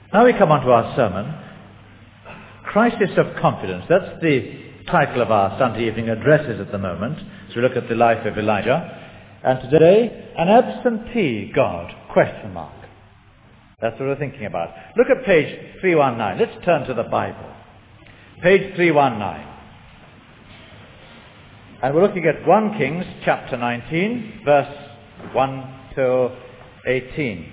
Now we come on to our sermon, Crisis of Confidence. That's the title of our Sunday evening addresses at the moment, as we look at the life of Elijah. And today, an absentee God, question mark. That's what we're thinking about. Look at page 319. Let's turn to the Bible. Page 319. And we're looking at 1 Kings chapter 19, verse 1 to 18.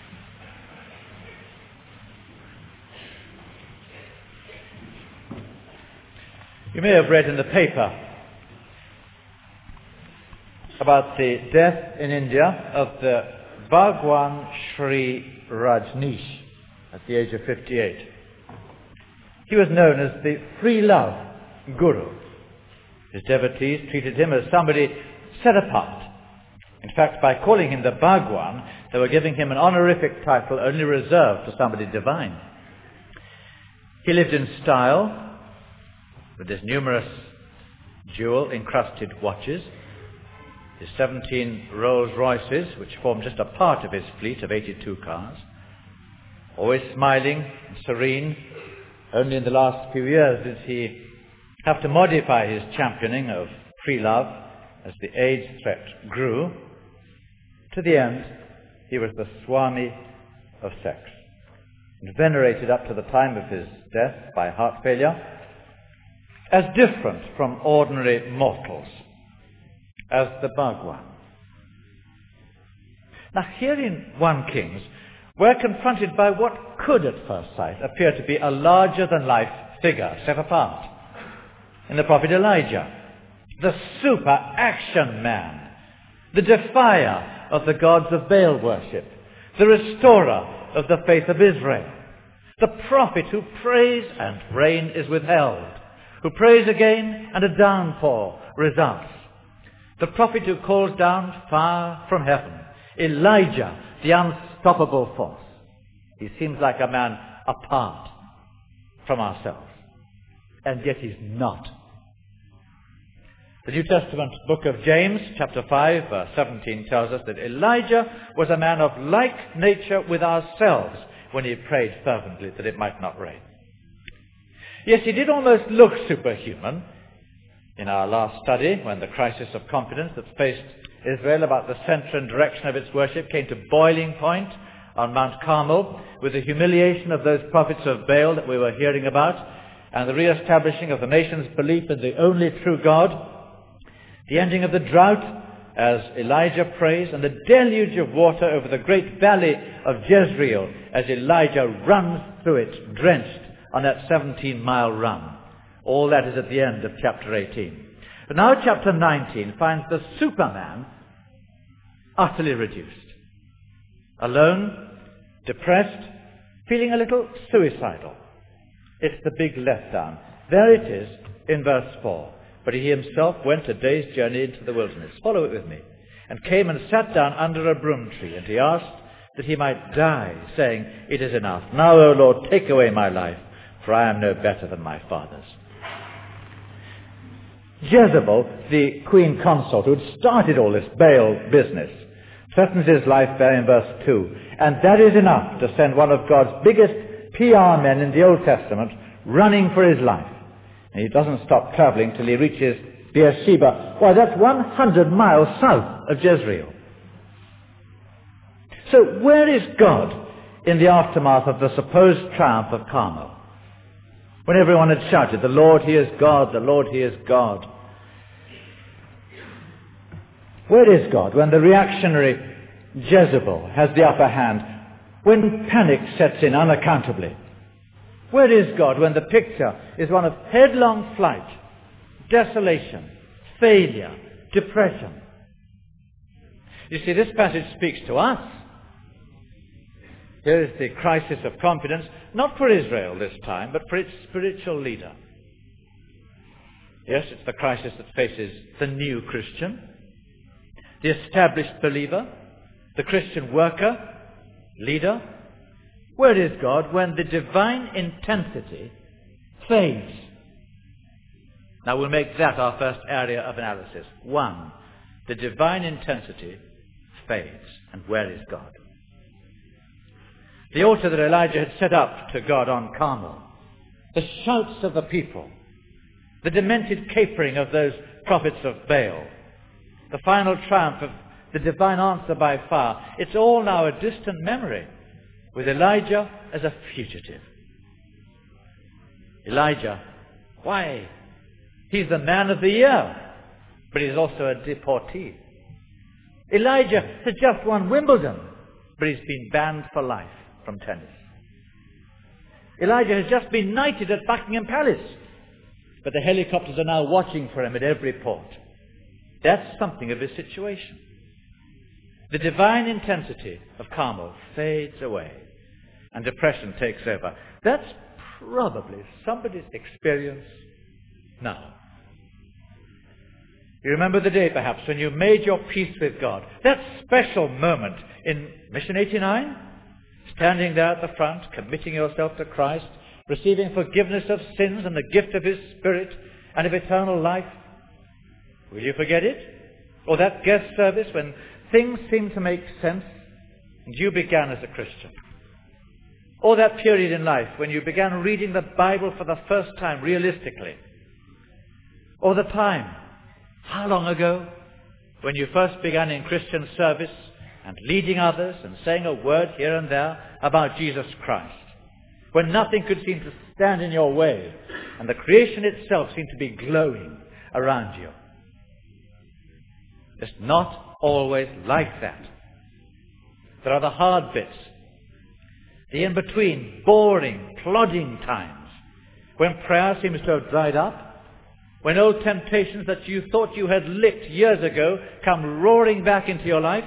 You may have read in the paper about the death in India of the Bhagwan Sri Rajneesh at the age of 58. He was known as the free love guru. His devotees treated him as somebody set apart. In fact, by calling him the Bhagwan, they were giving him an honorific title only reserved for somebody divine. He lived in style, with his numerous jewel-encrusted watches, his 17 Rolls Royces, which formed just a part of his fleet of 82 cars, always smiling and serene. Only in the last few years did he have to modify his championing of free love as the AIDS threat grew. To the end, he was the Swami of sex, and venerated up to the time of his death by heart failure as different from ordinary mortals, as the Bhagwan. Now here in 1 Kings, we're confronted by what could at first sight appear to be a larger-than-life figure set apart in the prophet Elijah, the super-action man, the defier of the gods of Baal worship, the restorer of the faith of Israel, the prophet who prays and rain is withheld, who prays again and a downpour results. The prophet who calls down fire from heaven. Elijah, the unstoppable force. He seems like a man apart from ourselves. And yet he's not. The New Testament book of James, chapter 5, verse 17, tells us that Elijah was a man of like nature with ourselves when he prayed fervently that it might not rain. Yes, he did almost look superhuman in our last study, when the crisis of confidence that faced Israel about the center and direction of its worship came to boiling point on Mount Carmel, with the humiliation of those prophets of Baal that we were hearing about, and the re-establishing of the nation's belief in the only true God, the ending of the drought as Elijah prays, and the deluge of water over the great valley of Jezreel as Elijah runs through it, drenched on that 17-mile run. All that is at the end of chapter 18. But now chapter 19 finds the Superman utterly reduced. Alone, depressed, feeling a little suicidal. It's the big letdown. There it is in verse 4. But he himself went a day's journey into the wilderness. Follow it with me. And came and sat down under a broom tree. And he asked that he might die, saying, "It is enough. Now, O Lord, take away my life, for I am no better than my fathers." Jezebel, the queen consort who had started all this Baal business, threatens his life there in verse 2. And that is enough to send one of God's biggest PR men in the Old Testament running for his life. And he doesn't stop traveling till he reaches Beersheba. Why, that's 100 miles south of Jezreel. So where is God in the aftermath of the supposed triumph of Carmel? When everyone had shouted, "The Lord, He is God, the Lord, He is God." Where is God when the reactionary Jezebel has the upper hand? When panic sets in unaccountably? Where is God when the picture is one of headlong flight, desolation, failure, depression? You see, this passage speaks to us. Here is the crisis of confidence, not for Israel this time, but for its spiritual leader. Yes, it's the crisis that faces the new Christian, the established believer, the Christian worker, leader. Where is God when the divine intensity fades? Now we'll make that our first area of analysis. 1, the divine intensity fades. And where is God? The altar that Elijah had set up to God on Carmel, the shouts of the people, the demented capering of those prophets of Baal, the final triumph of the divine answer by fire, it's all now a distant memory, with Elijah as a fugitive. Elijah, why? He's the man of the year, but he's also a deportee. Elijah has just won Wimbledon, but he's been banned for life from tennis. Elijah has just been knighted at Buckingham Palace, but the helicopters are now watching for him at every port. That's something of his situation. The divine intensity of Carmel fades away, and depression takes over. That's probably somebody's experience now. You remember the day, perhaps, when you made your peace with God. That special moment in Mission 89? Standing there at the front, committing yourself to Christ, receiving forgiveness of sins and the gift of His Spirit and of eternal life. Will you forget it? Or that guest service when things seemed to make sense and you began as a Christian? Or that period in life when you began reading the Bible for the first time realistically? Or the time, how long ago, when you first began in Christian service and leading others and saying a word here and there about Jesus Christ, when nothing could seem to stand in your way and the creation itself seemed to be glowing around you? It's not always like that. There are the hard bits, the in-between, boring, plodding times, when prayer seems to have dried up, when old temptations that you thought you had licked years ago come roaring back into your life.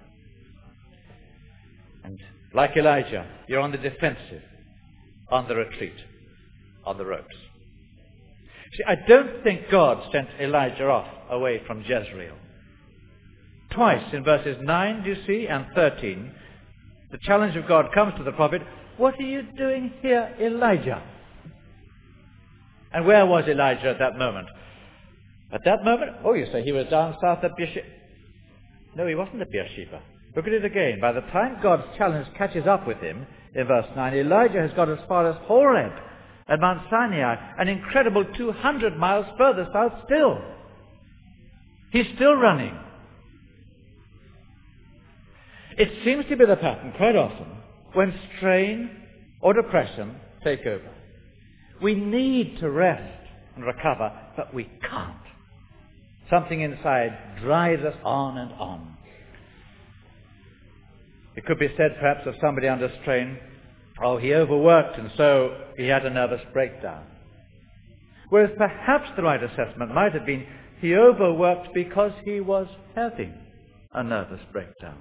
And like Elijah, you're on the defensive, on the retreat, on the ropes. See, I don't think God sent Elijah off away from Jezreel. Twice in verses 9, do you see, and 13, the challenge of God comes to the prophet, "What are you doing here, Elijah?" And where was Elijah at that moment? At that moment, you say he was down south at Beersheba. No, he wasn't at Beersheba. Look at it again. By the time God's challenge catches up with him, in verse 9, Elijah has got as far as Horeb at Mount Sinai, an incredible 200 miles further south still. He's still running. It seems to be the pattern quite often when strain or depression take over. We need to rest and recover, but we can't. Something inside drives us on and on. It could be said perhaps of somebody under strain, he overworked and so he had a nervous breakdown. Whereas perhaps the right assessment might have been he overworked because he was having a nervous breakdown.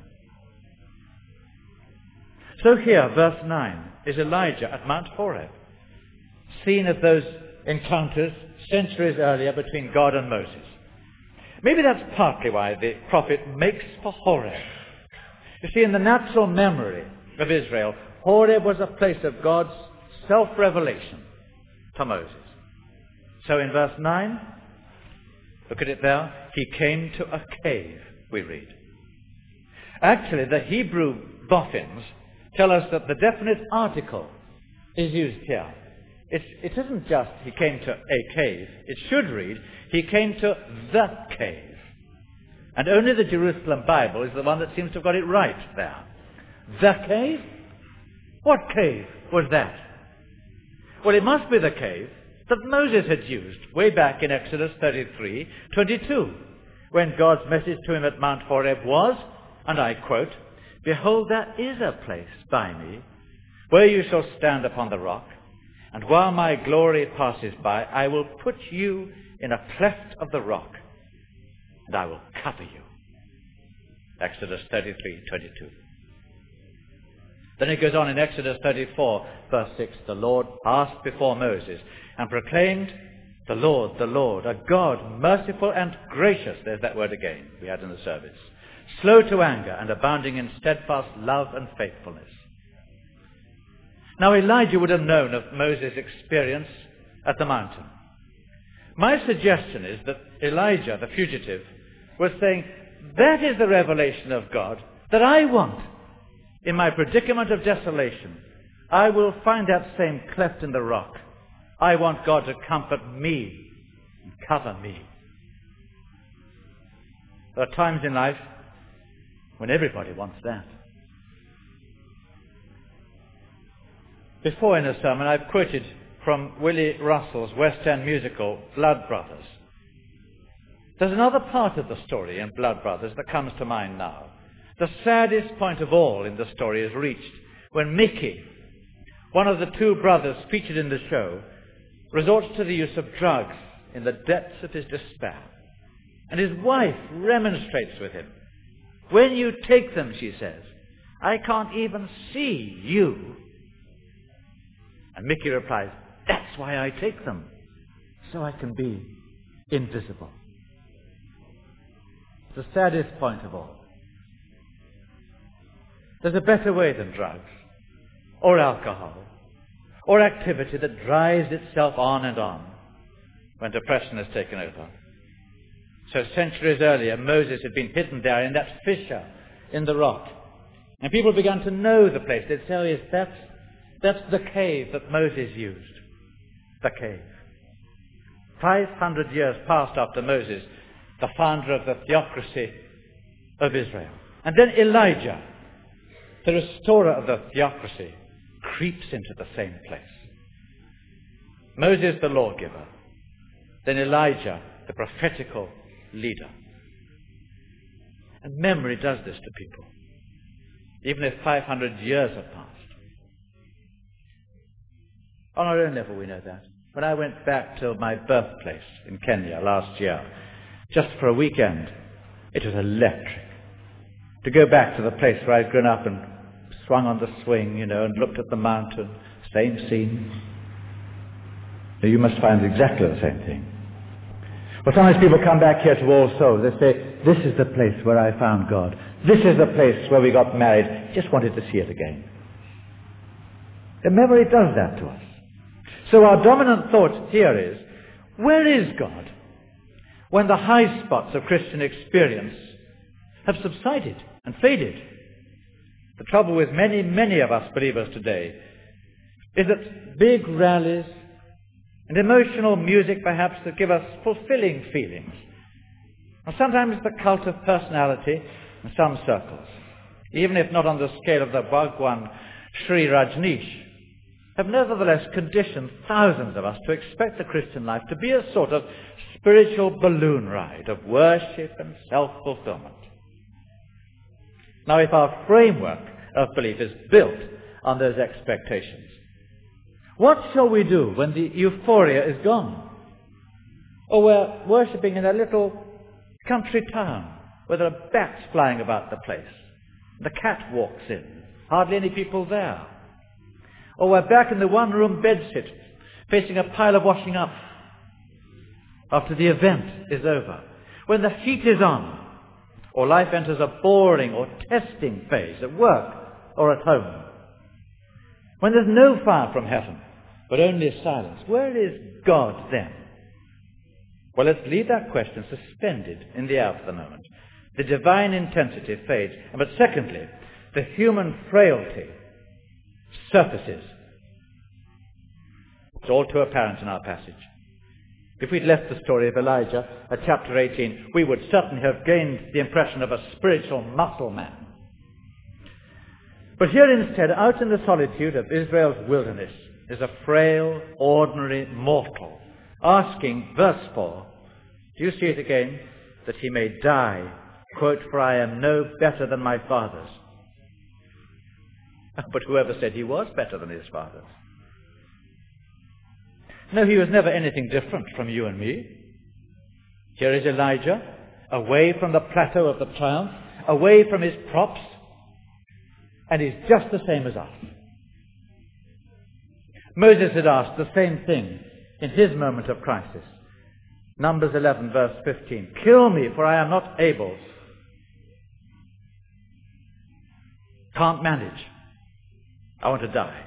So here, verse 9, is Elijah at Mount Horeb, scene of those encounters centuries earlier between God and Moses. Maybe that's partly why the prophet makes for Horeb. You see, in the natural memory of Israel, Horeb was a place of God's self-revelation to Moses. So in verse 9, look at it there, he came to a cave, we read. Actually, the Hebrew boffins tell us that the definite article is used here. It isn't just he came to a cave. It should read, he came to the cave. And only the Jerusalem Bible is the one that seems to have got it right there. The cave? What cave was that? Well, it must be the cave that Moses had used way back in Exodus 33:22, when God's message to him at Mount Horeb was, and I quote, "Behold, there is a place by me where you shall stand upon the rock, and while my glory passes by, I will put you in a cleft of the rock, and I will cover you." Exodus 33:22. Then it goes on in Exodus 34, verse 6, the Lord passed before Moses and proclaimed, the Lord, a God merciful and gracious, there's that word again we had in the service, slow to anger and abounding in steadfast love and faithfulness. Now Elijah would have known of Moses' experience at the mountain. My suggestion is that Elijah, the fugitive, was saying, that is the revelation of God that I want. in my predicament of desolation, I will find that same cleft in the rock. I want God to comfort me and cover me. There are times in life when everybody wants that. Before in a sermon, I've quoted from Willie Russell's West End musical, Blood Brothers. There's another part of the story in Blood Brothers that comes to mind now. The saddest point of all in the story is reached when Mickey, one of the two brothers featured in the show, resorts to the use of drugs in the depths of his despair. And his wife remonstrates with him. When you take them, she says, I can't even see you. And Mickey replies, that's why I take them, so I can be invisible. The saddest point of all. There's a better way than drugs, or alcohol, or activity that drives itself on and on when depression has taken over. So centuries earlier, Moses had been hidden there in that fissure in the rock. And people began to know the place. They'd say, oh yes, that's the cave that Moses used. The cave. 500 years passed after Moses, the founder of the theocracy of Israel. And then Elijah, the restorer of the theocracy, creeps into the same place. Moses, the lawgiver. Then Elijah, the prophetical leader. And memory does this to people, even if 500 years have passed. On our own level, we know that. When I went back to my birthplace in Kenya last year, just for a weekend, it was electric. To go back to the place where I'd grown up and swung on the swing, and looked at the mountain, same scene. Now, you must find exactly the same thing. Well, sometimes people come back here to All Souls. They say, this is the place where I found God. This is the place where we got married. Just wanted to see it again. The memory does that to us. So our dominant thought here is, where is God when the high spots of Christian experience have subsided and faded? The trouble with many, many of us believers today is that big rallies and emotional music perhaps that give us fulfilling feelings, and sometimes the cult of personality in some circles, even if not on the scale of the Bhagwan Sri Rajneesh, have nevertheless conditioned thousands of us to expect the Christian life to be a sort of spiritual balloon ride of worship and self-fulfillment. Now, if our framework of belief is built on those expectations, what shall we do when the euphoria is gone? Or we're worshipping in a little country town where there are bats flying about the place. The cat walks in, hardly any people there. Or we're back in the one-room bedsit, facing a pile of washing up after the event is over. When the heat is on, or life enters a boring or testing phase at work or at home. When there's no fire from heaven, but only silence, where is God then? Well, let's leave that question suspended in the air for the moment. The divine intensity fades. But secondly, the human frailty surfaces. It's all too apparent in our passage. If we'd left the story of Elijah at chapter 18, we would certainly have gained the impression of a spiritual muscle man. But here instead, out in the solitude of Israel's wilderness, is a frail, ordinary mortal asking, verse 4, do you see it again? That he may die, quote, for I am no better than my fathers. But whoever said he was better than his fathers? No, he was never anything different from you and me. Here is Elijah, away from the plateau of the triumph, away from his props, and he's just the same as us. Moses had asked the same thing in his moment of crisis. Numbers 11, verse 15. Kill me, for I am not able. Can't manage. I want to die.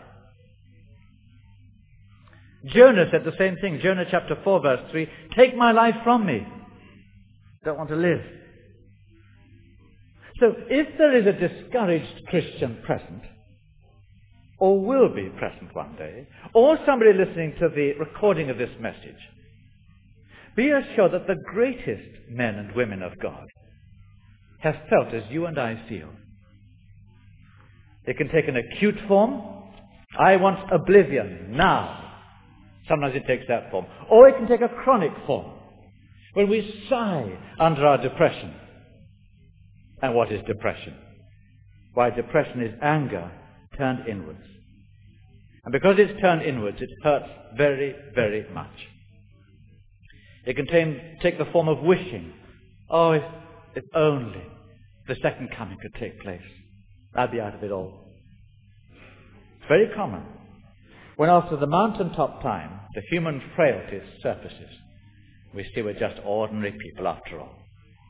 Jonah said the same thing. Jonah chapter 4, verse 3. Take my life from me. Don't want to live. So if there is a discouraged Christian present, or will be present one day, or somebody listening to the recording of this message, be assured that the greatest men and women of God have felt as you and I feel. It can take an acute form. I want oblivion now. Sometimes it takes that form. Or it can take a chronic form, when we sigh under our depression. And what is depression? Why, depression is anger turned inwards. And because it's turned inwards, it hurts very, very much. It can take the form of wishing. Oh, if only the second coming could take place, I'd be out of it all. It's very common when after the mountaintop time, the human frailty surfaces. We see we're just ordinary people after all.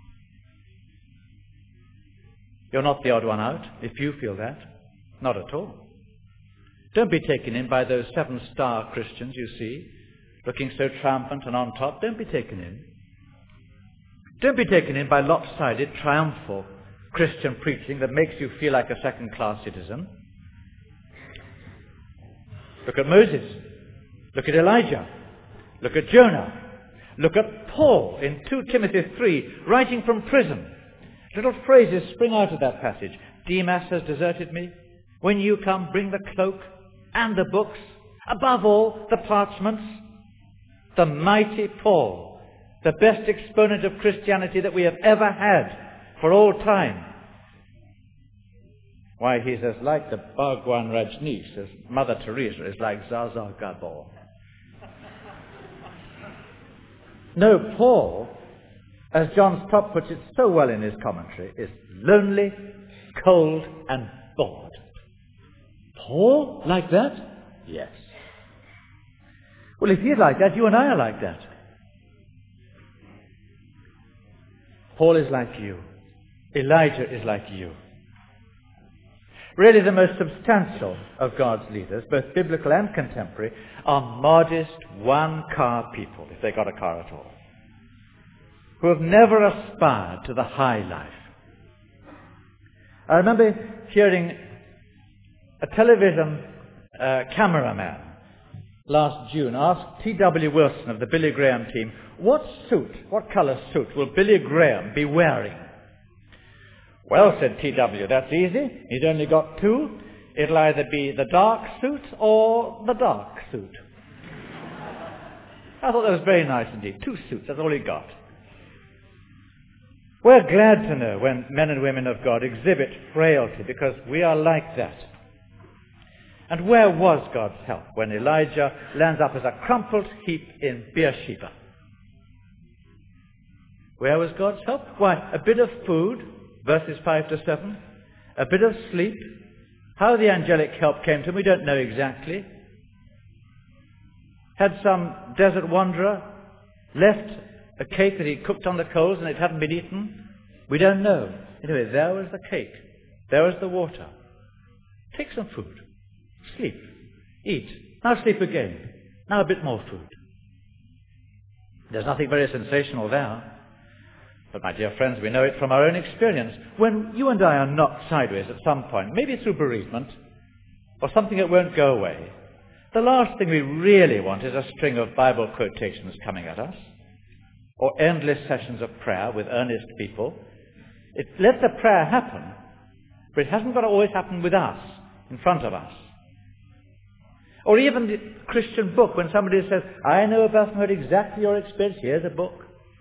You're not the odd one out if you feel that. Not at all. Don't be taken in by those 7-star Christians you see, looking so triumphant and on top. Don't be taken in. Don't be taken in by lopsided, triumphal Christian preaching that makes you feel like a second-class citizen. Look at Moses. Look at Elijah. Look at Jonah. Look at Paul in 2 Timothy 3, writing from prison. Little phrases spring out of that passage. Demas has deserted me. When you come, bring the cloak and the books. Above all, the parchments. The mighty Paul, the best exponent of Christianity that we have ever had for all time. Why, he's as like the Bhagwan Rajneesh as Mother Teresa is like Zsa Zsa Gabor. No, Paul, as John Stott puts it so well in his commentary, is lonely, cold, and bored. Paul, like that? Yes. Well, if he's like that, you and I are like that. Paul is like you. Elijah is like you. Really, the most substantial of God's leaders, both biblical and contemporary, are modest, one-car people, if they got a car at all, who have never aspired to the high life. I remember hearing a television cameraman last June asked T.W. Wilson of the Billy Graham team, what colour suit will Billy Graham be wearing? Well, said T.W., that's easy. He's only got two. It'll either be the dark suit or the dark suit. I thought that was very nice indeed. 2 suits, that's all he got. We're glad to know when men and women of God exhibit frailty, because we are like that. And where was God's help when Elijah lands up as a crumpled heap in Beersheba? Where was God's help? Why, a bit of food, verses 5 to 7, a bit of sleep. How the angelic help came to him, we don't know exactly. Had some desert wanderer left a cake that he cooked on the coals and it hadn't been eaten? We don't know. Anyway, there was the cake. There was the water. Take some food. Sleep. Eat. Now sleep again. Now a bit more food. There's nothing very sensational there. But my dear friends, we know it from our own experience. When you and I are knocked sideways at some point, maybe through bereavement, or something that won't go away, the last thing we really want is a string of Bible quotations coming at us, or endless sessions of prayer with earnest people. Let the prayer happen, but it hasn't got to always happen with us, in front of us. Or even the Christian book, when somebody says, I know a person who had exactly your experience, here's a book.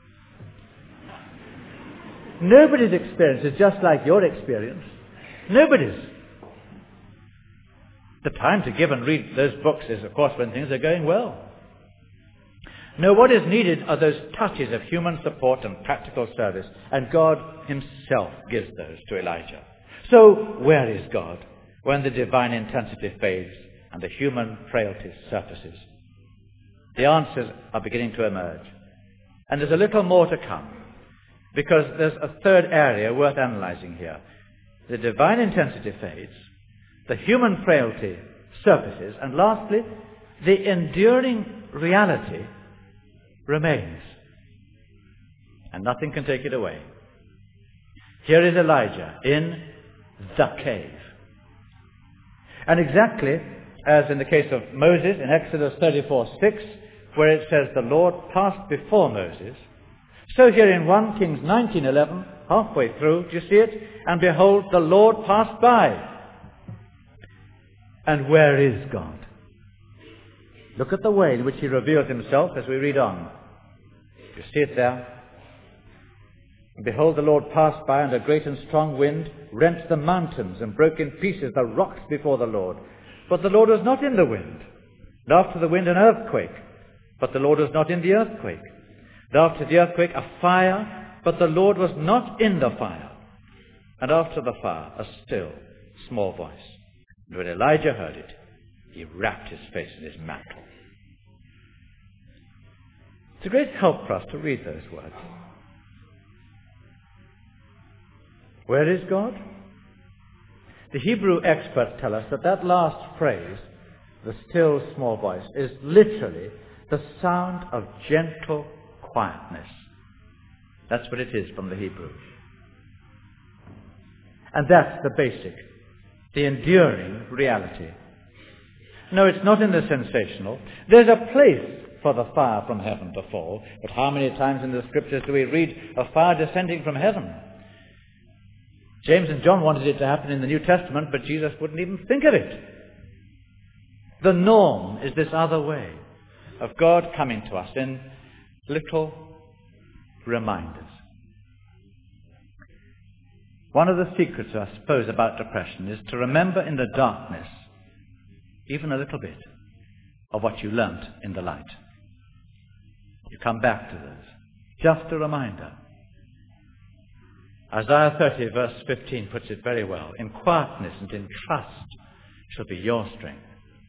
Nobody's experience is just like your experience. Nobody's. The time to give and read those books is, of course, when things are going well. No, what is needed are those touches of human support and practical service, and God himself gives those to Elijah. So, where is God when the divine intensity fades and the human frailty surfaces? The answers are beginning to emerge. And there's a little more to come, because there's a third area worth analyzing here. The divine intensity fades, the human frailty surfaces, and lastly, the enduring reality remains. And nothing can take it away. Here is Elijah in the cave. And exactly as in the case of Moses in Exodus 34:6, where it says the Lord passed before Moses, so here in 1 Kings 19:11, halfway through, do you see it? And behold, the Lord passed by. And where is God? Look at the way in which he reveals himself as we read on. You see it there? And behold, the Lord passed by, and a great and strong wind rent the mountains and broke in pieces the rocks before the Lord. But the Lord was not in the wind. And after the wind, an earthquake. But the Lord was not in the earthquake. And after the earthquake, a fire. But the Lord was not in the fire. And after the fire, a still, small voice. And when Elijah heard it, he wrapped his face in his mantle. It's a great help for us to read those words. Where is God? The Hebrew experts tell us that that last phrase, the still small voice, is literally the sound of gentle quietness. That's what it is from the Hebrew. And that's the basic, the enduring reality. No, it's not in the sensational. There's a place for the fire from heaven to fall, but how many times in the scriptures do we read of fire descending from heaven? James and John wanted it to happen in the New Testament, but Jesus wouldn't even think of it. The norm is this other way of God coming to us in little reminders. One of the secrets, I suppose, about depression is to remember in the darkness even a little bit of what you learnt in the light. You come back to those. Just a reminder. Isaiah 30 verse 15 puts it very well. In quietness and in trust shall be your strength.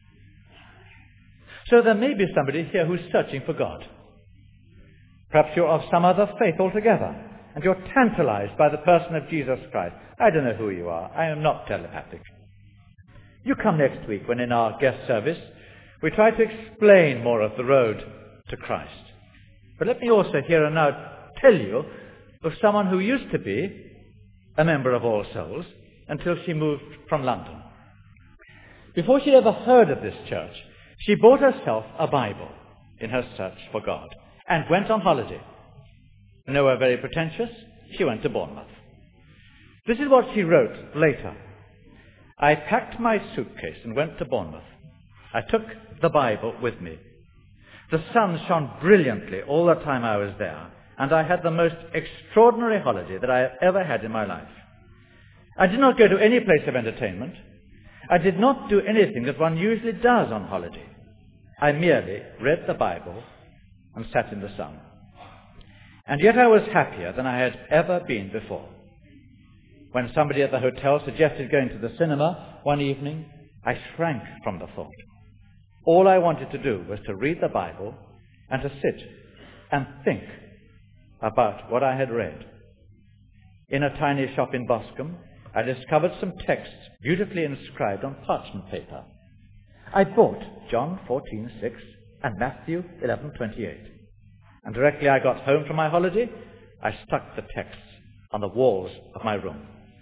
So there may be somebody here who's searching for God. Perhaps you're of some other faith altogether, and you're tantalized by the person of Jesus Christ. I don't know who you are. I am not telepathic. You come next week when in our guest service we try to explain more of the road to Christ. But let me also here and now tell you of someone who used to be a member of All Souls until she moved from London. Before she ever heard of this church, she bought herself a Bible in her search for God and went on holiday. Nowhere very pretentious, she went to Bournemouth. This is what she wrote later. I packed my suitcase and went to Bournemouth. I took the Bible with me. The sun shone brilliantly all the time I was there, and I had the most extraordinary holiday that I have ever had in my life. I did not go to any place of entertainment. I did not do anything that one usually does on holiday. I merely read the Bible and sat in the sun. And yet I was happier than I had ever been before. When somebody at the hotel suggested going to the cinema one evening, I shrank from the thought. All I wanted to do was to read the Bible and to sit and think about what I had read. In a tiny shop in Boscombe, I discovered some texts beautifully inscribed on parchment paper. I bought John 14:6 and Matthew 11:28. And directly I got home from my holiday, I stuck the texts on the walls of my room.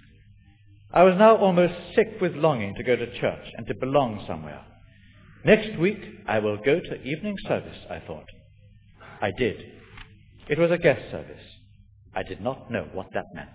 I was now almost sick with longing to go to church and to belong somewhere. Next week I will go to evening service, I thought. I did. It was a guest service. I did not know what that meant.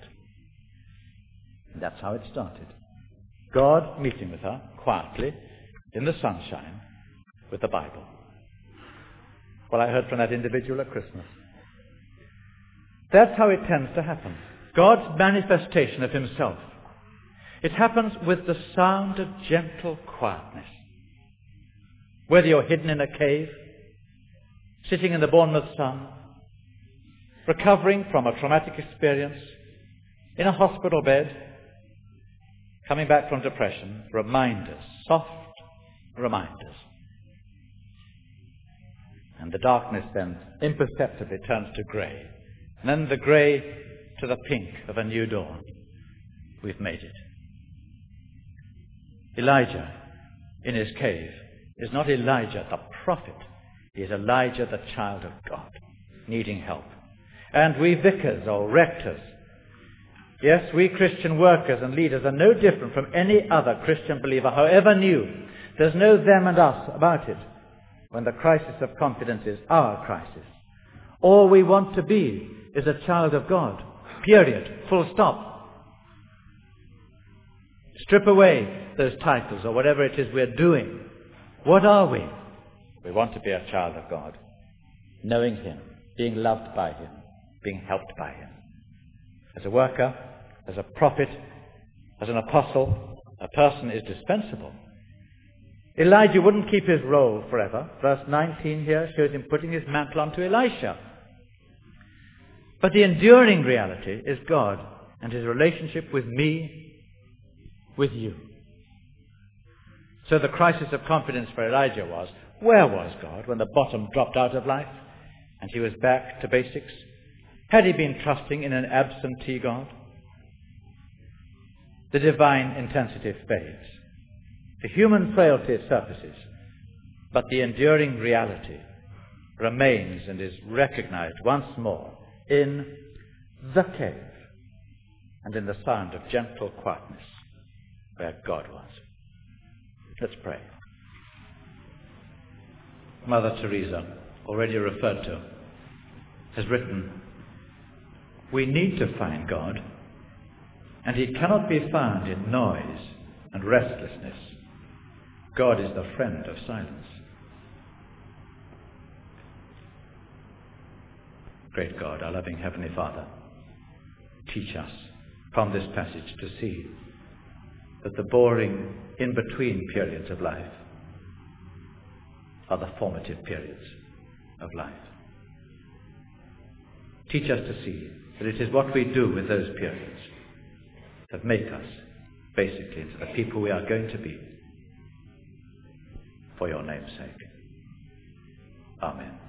And that's how it started. God meeting with her quietly in the sunshine with the Bible. Well, I heard from that individual at Christmas. That's how it tends to happen. God's manifestation of himself. It happens with the sound of gentle quietness. Whether you're hidden in a cave, sitting in the Bournemouth sun, recovering from a traumatic experience, in a hospital bed, coming back from depression, reminders, soft reminders. And the darkness then imperceptibly turns to grey. And then the grey to the pink of a new dawn. We've made it. Elijah, in his cave, is not Elijah the prophet. He is Elijah the child of God, needing help. And we vicars or rectors, Yes, we Christian workers and leaders are no different from any other Christian believer, however new. There's no them and us about it when the crisis of confidence is our crisis. All we want to be is a child of God. Period. Full stop. Strip away those titles or whatever it is we're doing. What are we? We want to be a child of God, knowing Him, being loved by Him, being helped by Him. As a worker, as a prophet, as an apostle, a person is dispensable. Elijah wouldn't keep his role forever. Verse 19 here shows him putting his mantle onto Elisha. But the enduring reality is God and His relationship with me, with you. So the crisis of confidence for Elijah was, where was God when the bottom dropped out of life and he was back to basics? Had he been trusting in an absentee God? The divine intensity fades. The human frailty surfaces, but the enduring reality remains and is recognized once more in the cave and in the sound of gentle quietness where God was. Let's pray. Mother Teresa, already referred to, has written, we need to find God, and He cannot be found in noise and restlessness. God is the friend of silence. Great God, our loving Heavenly Father, teach us from this passage to see that the boring in-between periods of life are the formative periods of life. Teach us to see that it is what we do with those periods that make us basically into the people we are going to be for your name's sake. Amen.